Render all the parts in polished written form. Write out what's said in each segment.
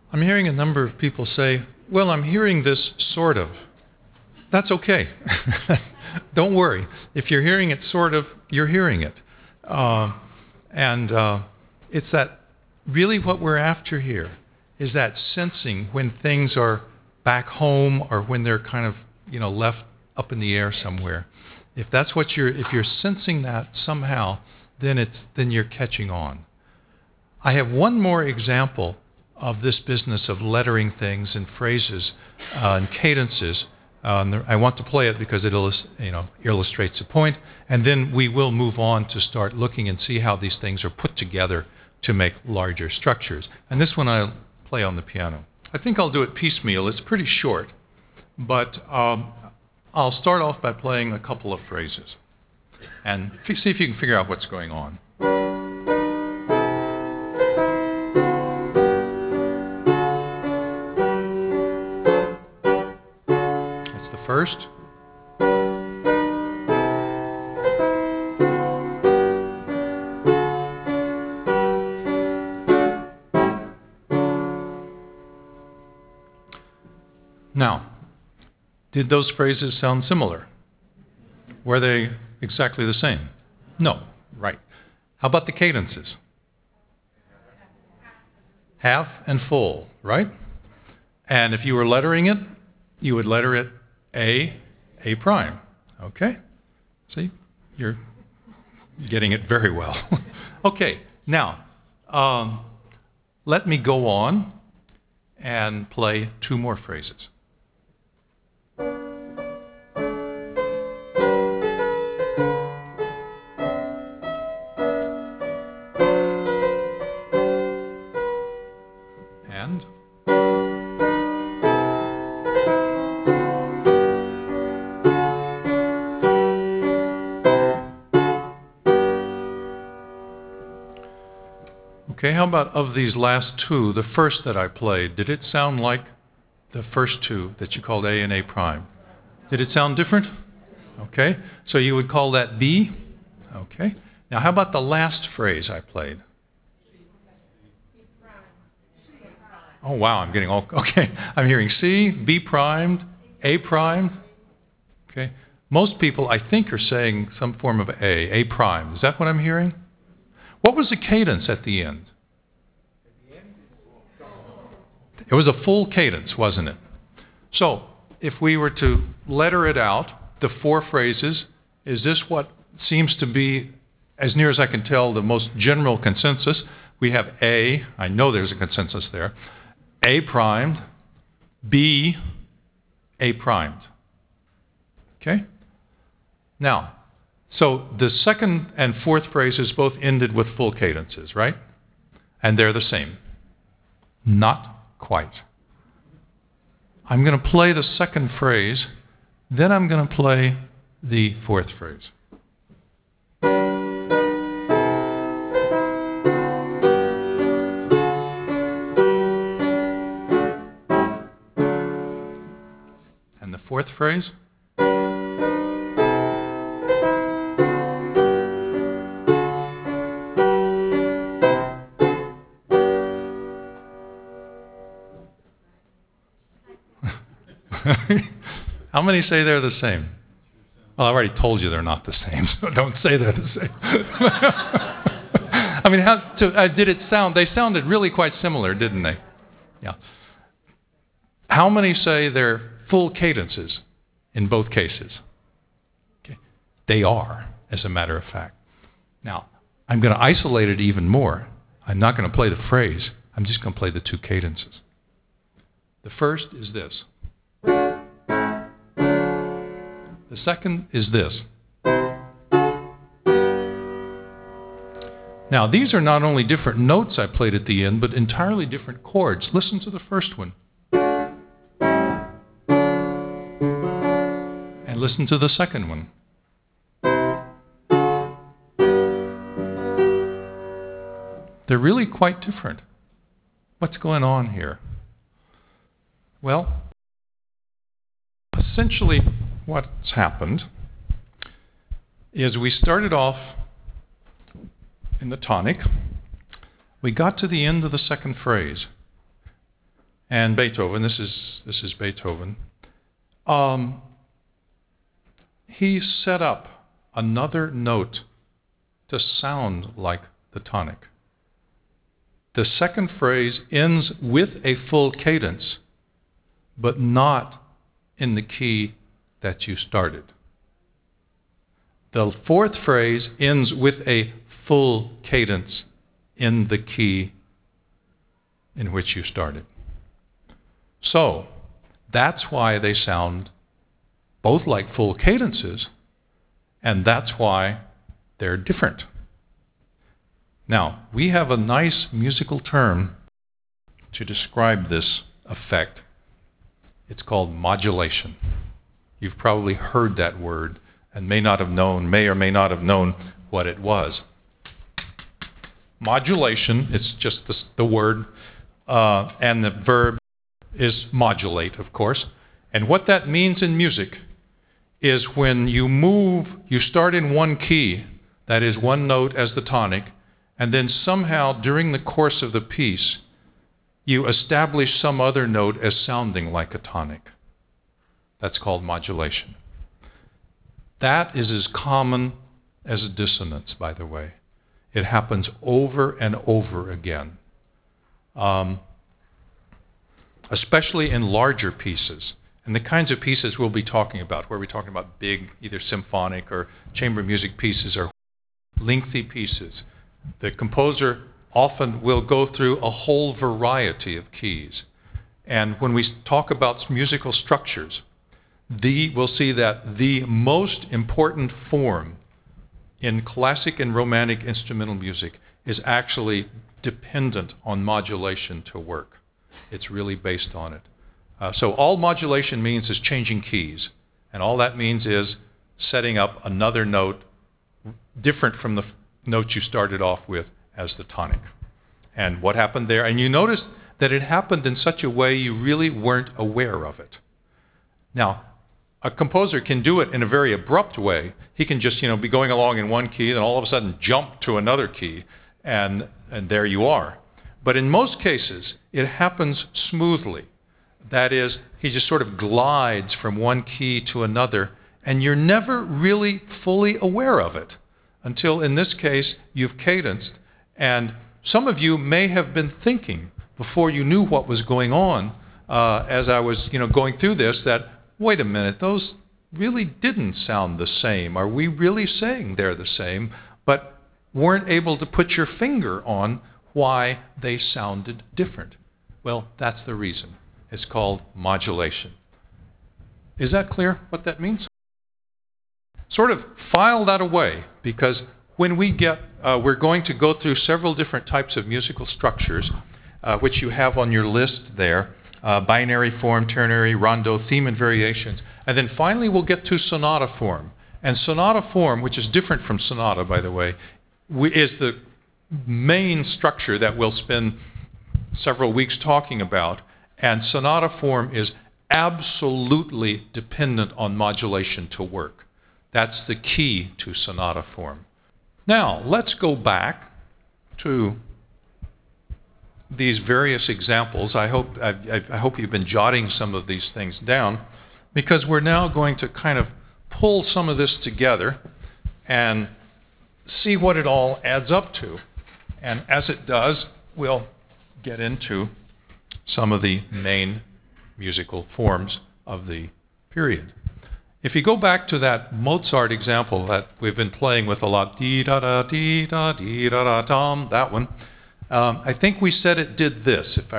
I'm hearing a number of people say, well, I'm hearing this sort of. That's okay. Don't worry. If you're hearing it sort of, you're hearing it. And it's that really what we're after here is that sensing when things are back home or when they're kind of, left up in the air somewhere. If that's what if you're sensing that somehow, then you're catching on. I have one more example of this business of lettering things and phrases and cadences. I want to play it because it illustrates the point, and then we will move on to start looking and see how these things are put together to make larger structures. And this one I'll play on the piano. I think I'll do it piecemeal. It's pretty short, but I'll start off by playing a couple of phrases and see if you can figure out what's going on. That's the first. Now, did those phrases sound similar? Were they exactly the same? No, right. How about the cadences? Half and full, right? And if you were lettering it, you would letter it A prime. Okay? See, you're getting it very well. Okay, now, let me go on and play two more phrases. And okay, how about of these last two, the first that I played, did it sound like the first two that you called A and A prime? Did it sound different? Okay, so you would call that B? Okay. Now how about the last phrase I played? Oh wow, I'm getting all, okay. I'm hearing C, B primed, A primed. Okay. Most people, I think, are saying some form of A primed. Is that what I'm hearing? What was the cadence at the end? It was a full cadence, wasn't it? So, if we were to letter it out, the four phrases, is this what seems to be, as near as I can tell, the most general consensus? We have A, I know there's a consensus there, A primed, B, A primed. Okay? Now, so the second and fourth phrases both ended with full cadences, right? And they're the same. Not quite. I'm going to play the second phrase, then I'm going to play the fourth phrase. And the fourth phrase? How many say they're the same? Well, I already told you they're not the same, so don't say they're the same. I mean, did it sound? They sounded really quite similar, didn't they? Yeah. How many say they're full cadences in both cases? Okay. They are, as a matter of fact. Now, I'm going to isolate it even more. I'm not going to play the phrase. I'm just going to play the two cadences. The first is this. The second is this. Now, these are not only different notes I played at the end, but entirely different chords. Listen to the first one. And listen to the second one. They're really quite different. What's going on here? Well, essentially what's happened is we started off in the tonic. We got to the end of the second phrase. And Beethoven, this is Beethoven, he set up another note to sound like the tonic. The second phrase ends with a full cadence, but not in the key that you started. The fourth phrase ends with a full cadence in the key in which you started. So that's why they sound both like full cadences, and that's why they're different. Now, we have a nice musical term to describe this effect. It's called modulation. You've probably heard that word and may or may not have known what it was. Modulation, it's just the word, and the verb is modulate, of course. And what that means in music is when you start in one key, that is one note as the tonic, and then somehow during the course of the piece, you establish some other note as sounding like a tonic. That's called modulation. That is as common as a dissonance, by the way. It happens over and over again, especially in larger pieces. And the kinds of pieces we'll be talking about, where we're talking about big, either symphonic or chamber music pieces or lengthy pieces, the composer often will go through a whole variety of keys. And when we talk about musical structures, we'll see that the most important form in classic and romantic instrumental music is actually dependent on modulation to work. It's really based on it. So all modulation means is changing keys. And all that means is setting up another note different from the note you started off with as the tonic. And what happened there? And you notice that it happened in such a way you really weren't aware of it. Now, a composer can do it in a very abrupt way. He can just, be going along in one key, then all of a sudden jump to another key, and there you are. But in most cases, it happens smoothly. That is, he just sort of glides from one key to another, and you're never really fully aware of it until, in this case, you've cadenced. And some of you may have been thinking before you knew what was going on, as I was, going through this, that, wait a minute, those really didn't sound the same. Are we really saying they're the same? But weren't able to put your finger on why they sounded different. Well, that's the reason. It's called modulation. Is that clear what that means? Sort of file that away, because when we we're going to go through several different types of musical structures, which you have on your list there. Binary form, ternary, rondo, theme, and variations. And then finally we'll get to sonata form. And sonata form, which is different from sonata, by the way, is the main structure that we'll spend several weeks talking about. And sonata form is absolutely dependent on modulation to work. That's the key to sonata form. Now, let's go back to these various examples. I hope you've been jotting some of these things down, because we're now going to kind of pull some of this together and see what it all adds up to. And as it does, we'll get into some of the main musical forms of the period. If you go back to that Mozart example that we've been playing with a lot, dee-da-da, dee-da, dee-da-da-dum, that one, I think we said it did this. If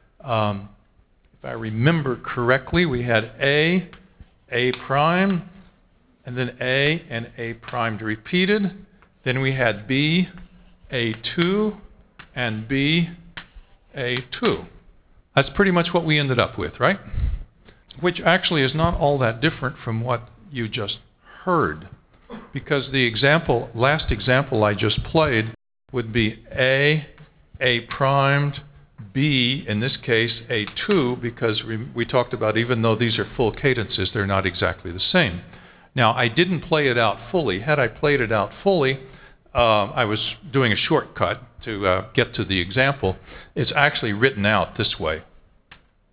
I remember correctly, we had A prime, and then A and A primed repeated. Then we had B, A2, and B, A2. That's pretty much what we ended up with, right? Which actually is not all that different from what you just heard, because the last example I just played would be A primed, B, in this case, A2, because we talked about even though these are full cadences, they're not exactly the same. Now, I didn't play it out fully. Had I played it out fully, I was doing a shortcut to get to the example. It's actually written out this way.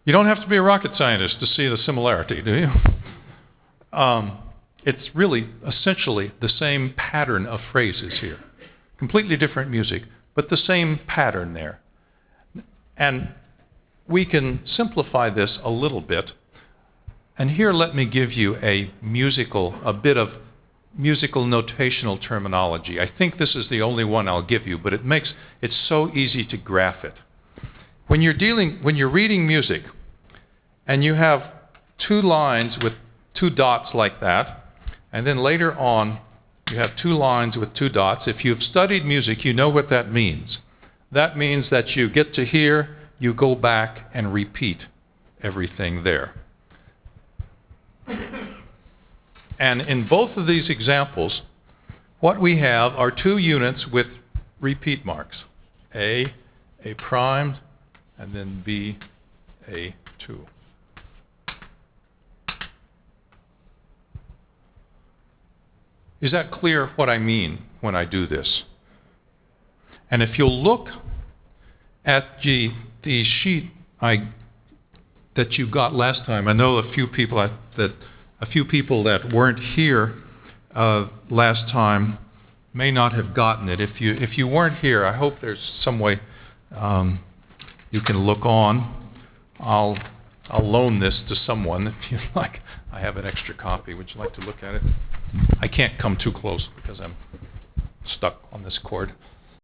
You don't have to be a rocket scientist to see the similarity, do you? It's really essentially the same pattern of phrases here. Completely different music, but the same pattern there. And we can simplify this a little bit. And here let me give you a bit of musical notational terminology. I think this is the only one I'll give you, but it's so easy to graph it. When you're reading music, and you have two lines with two dots like that, and then later on you have two lines with two dots. If you've studied music, you know what that means. That means that you get to here, you go back and repeat everything there. And in both of these examples, what we have are two units with repeat marks. A primed, and then B, A2. Is that clear what I mean when I do this? And if you'll look at the sheet that you got last time, I know a few people that weren't here last time may not have gotten it. If you weren't here, I hope there's some way you can look on. I'll loan this to someone if you'd like. I have an extra copy. Would you like to look at it? I can't come too close because I'm stuck on this cord.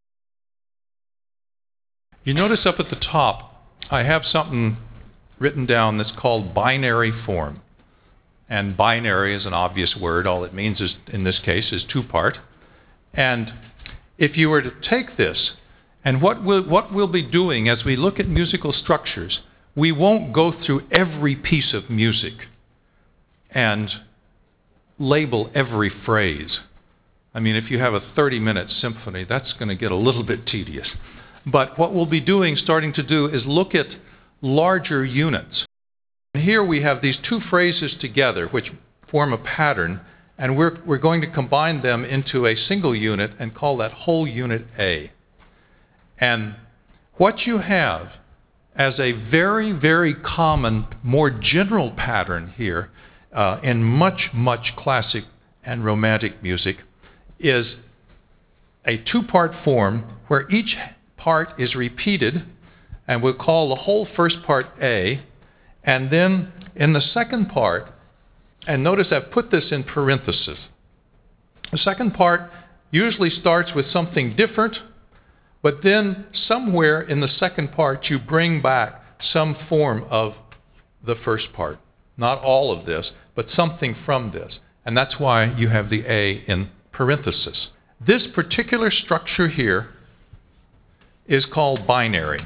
You notice up at the top, I have something written down that's called binary form. And binary is an obvious word. All it means is, in this case, is two-part. And if you were to take this, and what we'll be doing as we look at musical structures, we won't go through every piece of music and label every phrase. I mean, if you have a 30-minute symphony, that's going to get a little bit tedious. But what we'll be starting to do, is look at larger units. And here we have these two phrases together, which form a pattern, and we're going to combine them into a single unit and call that whole unit A. And what you have as a very, very common, more general pattern here in much classic and romantic music is a two-part form where each part is repeated, and we'll call the whole first part A, and then in the second part, and notice I've put this in parentheses, the second part usually starts with something different, but then somewhere in the second part you bring back some form of the first part. Not all of this, but something from this. And that's why you have the A in parenthesis. This particular structure here is called binary,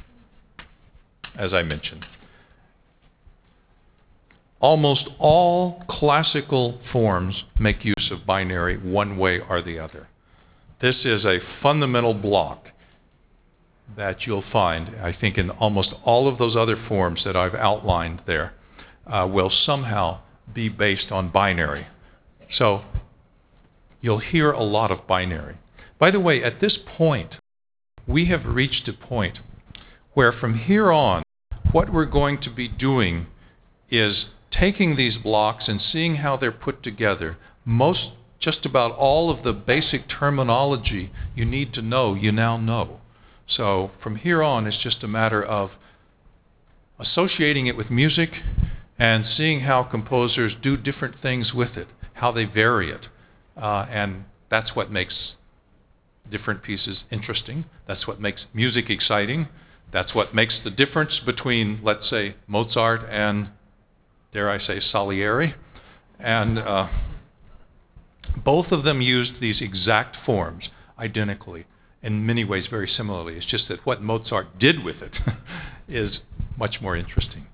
as I mentioned. Almost all classical forms make use of binary one way or the other. This is a fundamental block that you'll find, I think, in almost all of those other forms that I've outlined there. Will somehow be based on binary. So you'll hear a lot of binary. By the way, at this point, we have reached a point where from here on, what we're going to be doing is taking these blocks and seeing how they're put together. Just about all of the basic terminology you need to know, you now know. So from here on, it's just a matter of associating it with music and seeing how composers do different things with it, how they vary it. And that's what makes different pieces interesting. That's what makes music exciting. That's what makes the difference between, let's say, Mozart and, dare I say, Salieri. And both of them used these exact forms identically, in many ways very similarly. It's just that what Mozart did with it is much more interesting.